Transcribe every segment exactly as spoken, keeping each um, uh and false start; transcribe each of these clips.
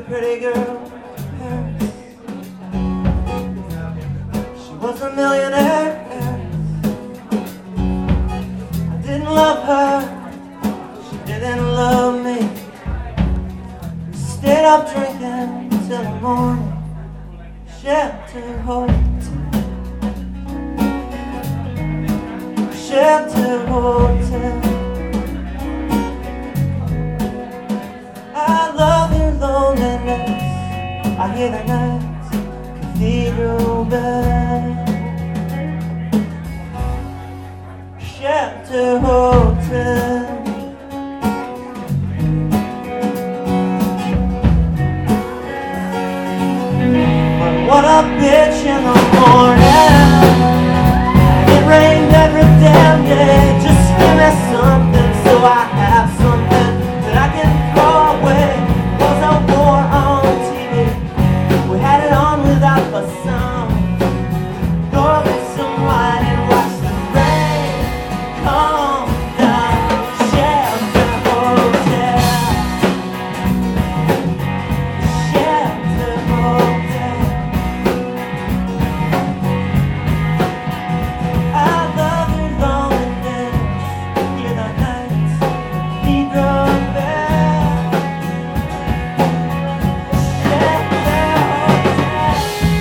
pretty girl in Paris. She was a millionaire. I didn't love her, she didn't love me. We stayed up drinking till the morning. Shelter Hotel, Shelter Hotel. I love your loneliness. I hear the night's cathedral bell. Shelter Hotel. But what a bitch in the morning. It rained every damn day. Just give me something so I have something that I can throw away. Was a war on T V. We had it on without the sound. Go get some wine and watch the rain come down. Shelter Hotel, Shelter Hotel. I love your loneliness. Hear the night's cathedral bell. Shelter Hotel.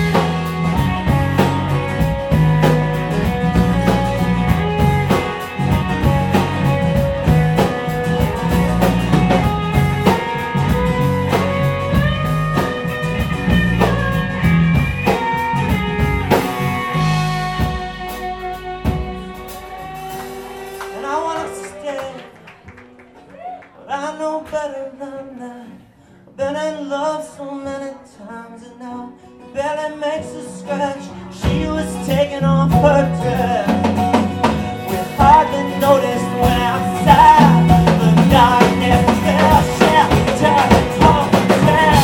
And I wanna stay, but I know better than that. I've been in love so many times and now it barely makes a scratch. She was taking off her dress. We hardly noticed when outside the darkness fell. Shelter Hotel,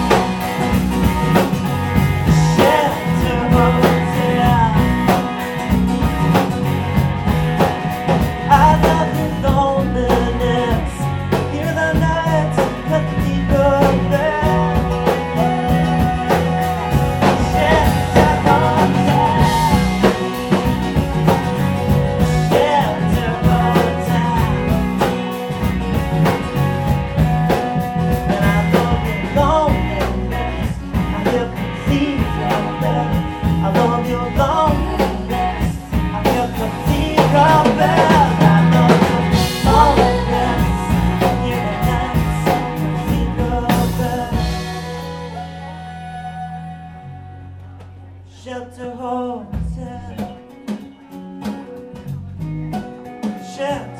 Shelter Hotel. I love your loneliness. Hear the night's cathedral bell. Shelter Hotel, Shelter Hotel. And I love your loneliness. I hear cathedral bells. I love your loneliness. I hear cathedral bells. I love your loneliness. Hear the night's cathedral bells. Shelter Hotel, Shelter